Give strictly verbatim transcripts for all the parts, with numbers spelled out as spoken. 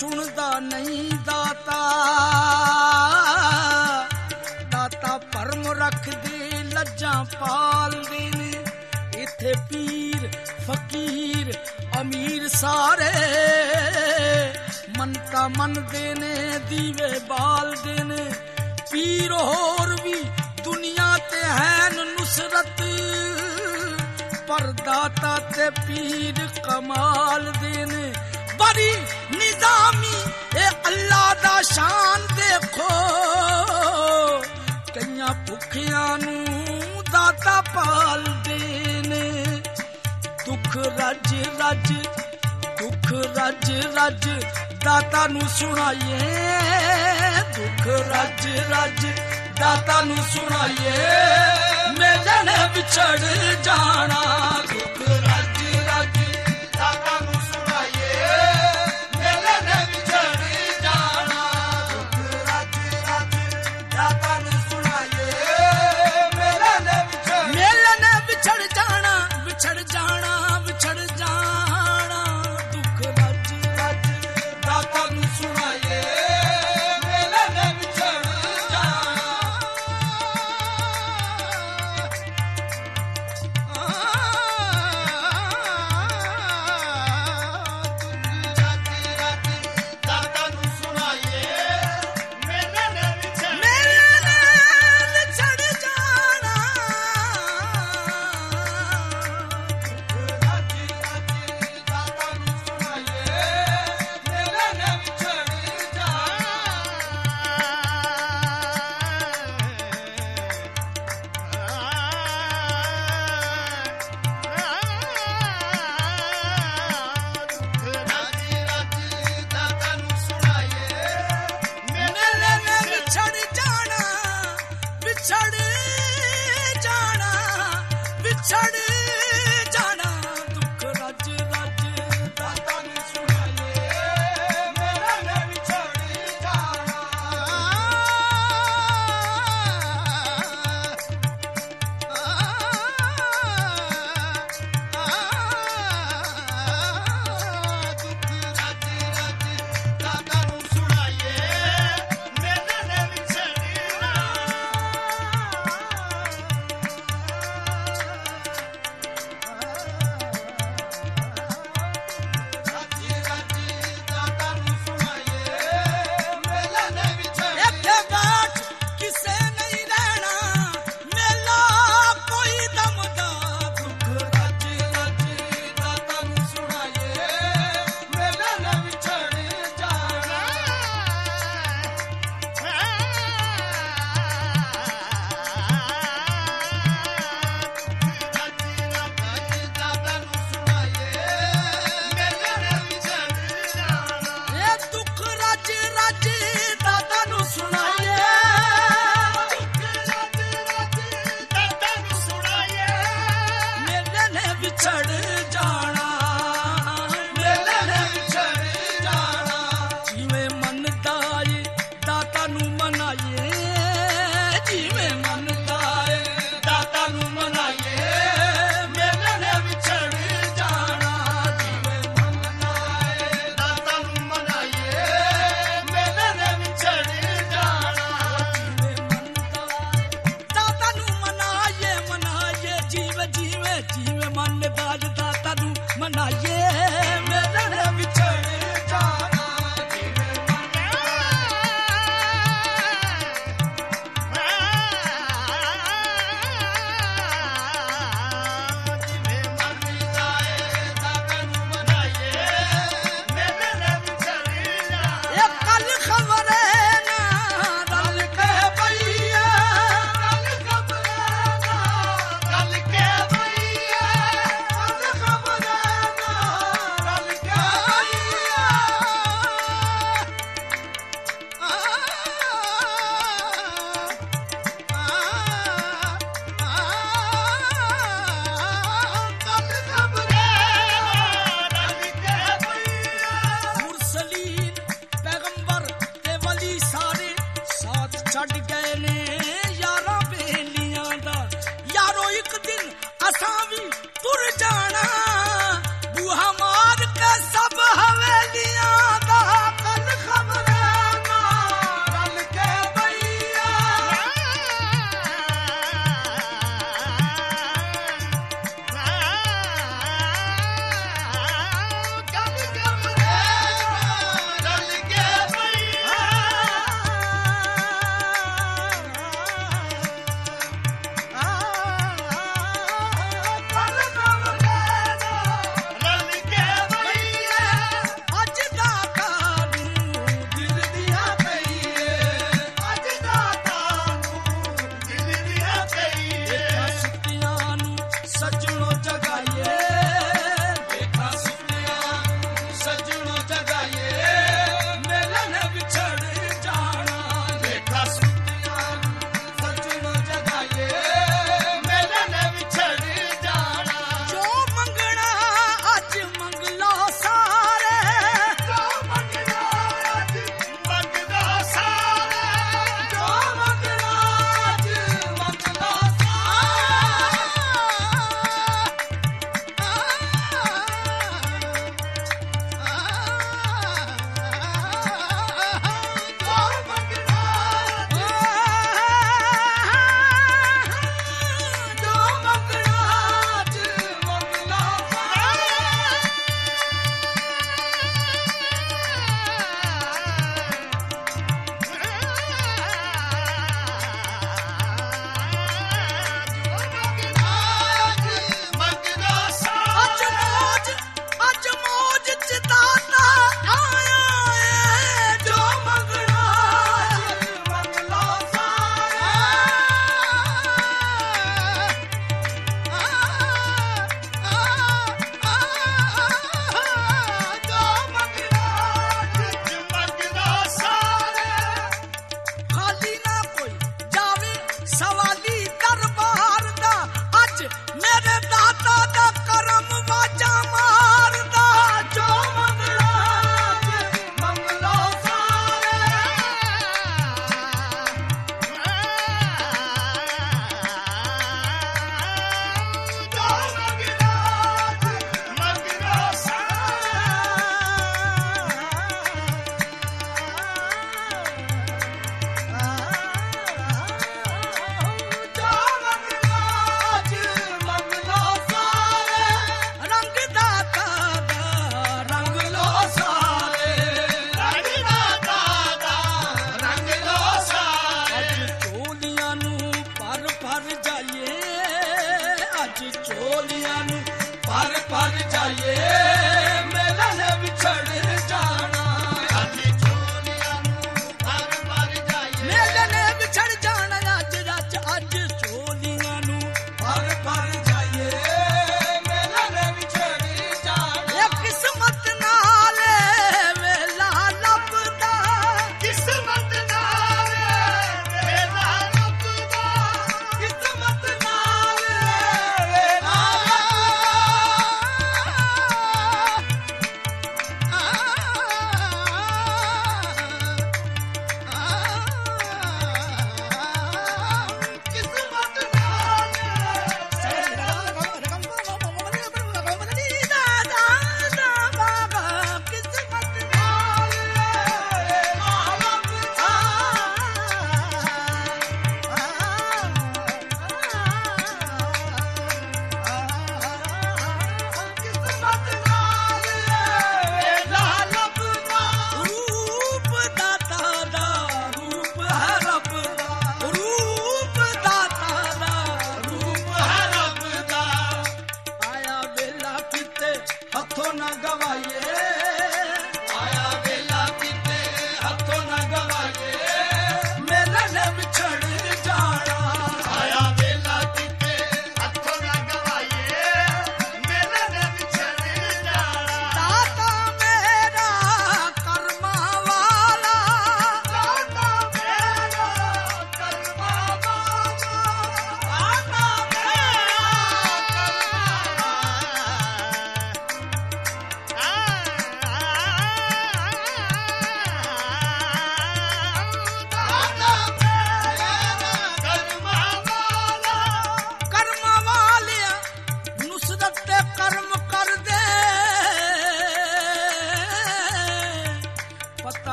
सुनदा नहीं दाता, दाता परम रख दे लज्जा पाल देने। इथे पीर फकीर अमीर सारे मनता मन देने दीवे बाल देने। पीर होर भी दुनिया ते हैन नुसरत, पर दाता ते पीर कमाल देने। बड़ी निजामी ए अल्लाह दा शान देखो, कईयां भुखियां नू दाता पाल देने। दुख रज रज दुख रज रज दाता नू सुनाइए, दुख रज रज दाता नू सुनाइए। मेरे ने बिछड़ जाना, दुख रज रज दाता नू सुनाइए। मेरे ने बिछड़ जाना, दुख रज रज दाता नू सुनाइए। मेरे ने बिछड़ मेरे ने बिछड़ जाना, बिछड़ जाना बिछड़ जाना। दुख रज रज दाता नू सुनाइए। मेरे ने बिछड़ जाना। आ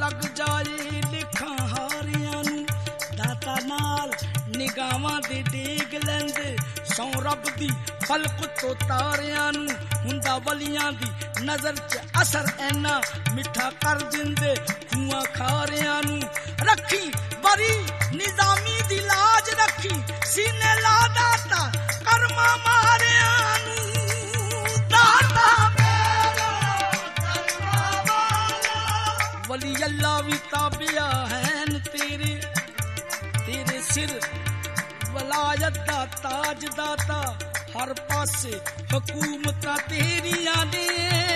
लग जाए लिखां हारियां नू दाता नाल निगाहां दे डेग लैंदे सौ रब दी फलक तो तारियां नू हुंदा वलियां दी नजर च असर ऐना मिठा कर दिंदे खूआं खारियां नू रखी बरी निजामी दी लाज रखी सीने ला दाता कर्मा मारियां नू दाता मेरा कर्मा वाला वली अल्लाह भी ताबिया हैं तेरे तेरे सिर वलायत दा ताज दाता हर पासे हुकूमत तेरियां ने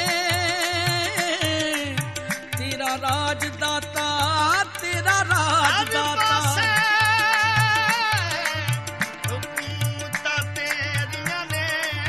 तेरा राज दाता तेरा राज दाता हुकूमत तेरियां ने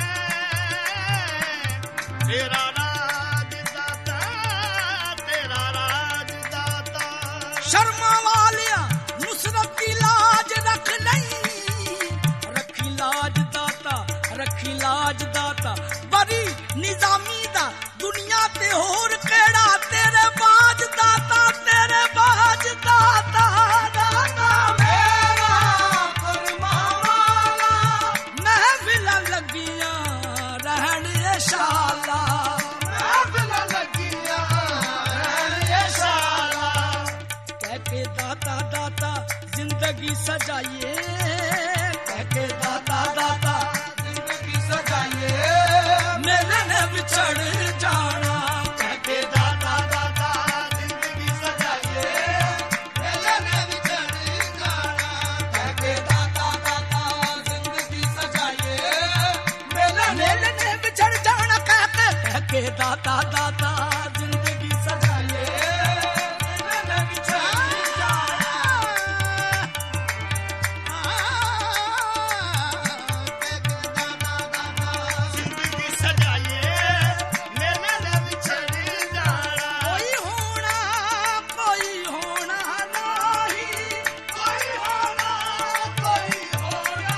तेरा राज दाता तेरा राज दाता शर्मा वालिया नुसरत दी लाज रख नहीं रखी लाज दाता रखी लाज दाता बड़ी निजामी दा दुनिया ते होर केड़ा तेरे बाज दाता तेरे बाज दाता दाता मेरा कर्मा वाला महफिल लगियां रहन इंशाअल्लाह महफिल लगियां रहन इंशाअल्लाह कह के दाता दाता जिंदगी सजाइए कह के दाता दाता जिंदगी सजाइए मेरे ने बिछड़ जाना कह के दाता दाता जिंदगी सजाइए मेले ने बिछड़ जाना कह के दाता दाता जिंदगी सजाइए मेरे मेरे ने बिछड़ जाना कह के कह के दाता दाता जिंदगी सजाइए मेरे ने बिछड़ जाना जिंदगी सजाइए मेले ने बिछड़ जाना कोई होना कोई होना नहीं कोई होना कोई होना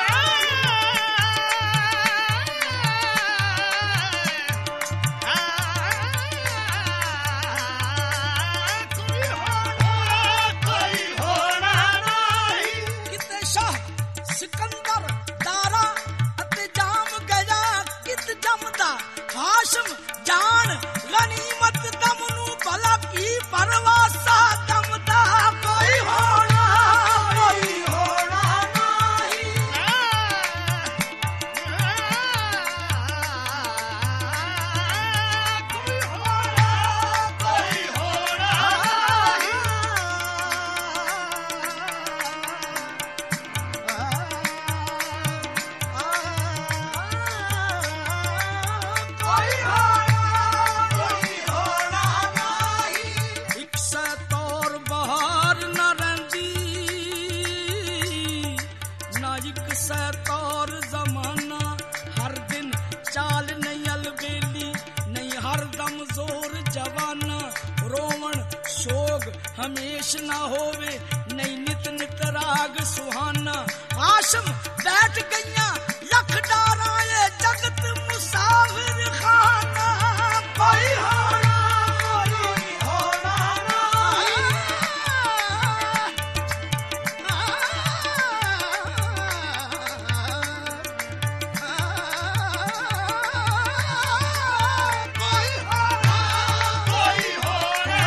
कोई होना कोई होना नहीं किते शाह सिकंदर दारा अते जाम गया कित जमदा हाशम जान गनीमत दम नू भला की परवासा दमदा कोई होना कोई होना नहीं कोई होना कोई होना कोई होना कोई होना नहीं एक सै तौर बहार न रंदी ना एक सै तौर जमाना हर दिन चाल नहीं अलबेली नहीं हर दम जोर जवाना रोवण शोग हमेश ना होवे नहीं नित नित राग सुहाना आशम बैठ गईया लख डाराए जगत मुसाफिर खाना कोई होना कोई होना नहीं कोई होना कोई होना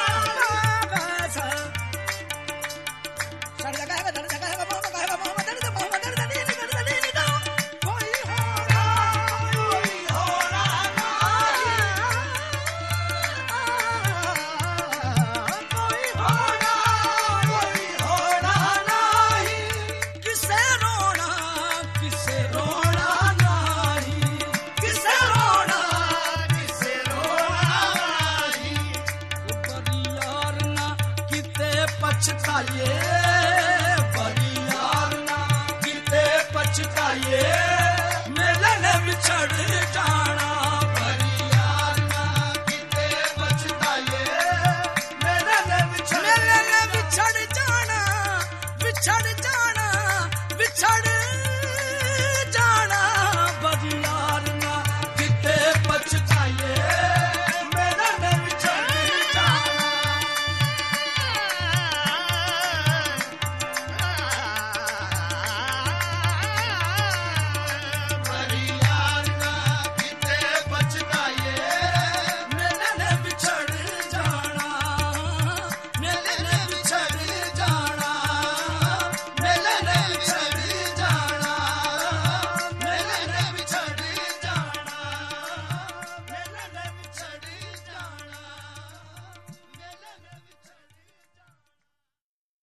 किसे रोना किसे रोना नहीं किसे रोना किसे रोना नहीं बड़ी यार ना किते पछताए बड़ी यार ना किते पछताए मेले ने बिछड़